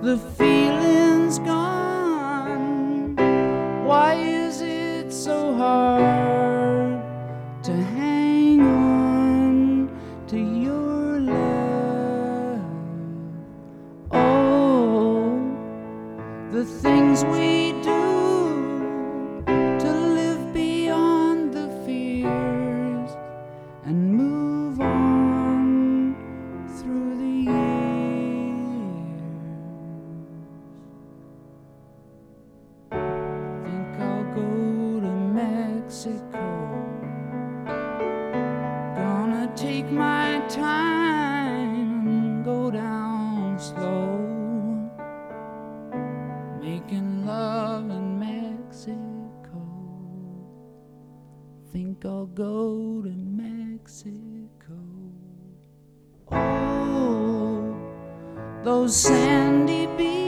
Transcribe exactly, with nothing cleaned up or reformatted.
the feeling's gone. Why is it so hard to hang on to your love? Oh, the things we do to live beyond the fears and move on through the years. Think I'll go to Mexico. Gonna take my time and go down slow, making love in Mexico. Think I'll go to Mexico. Oh, those sandy beaches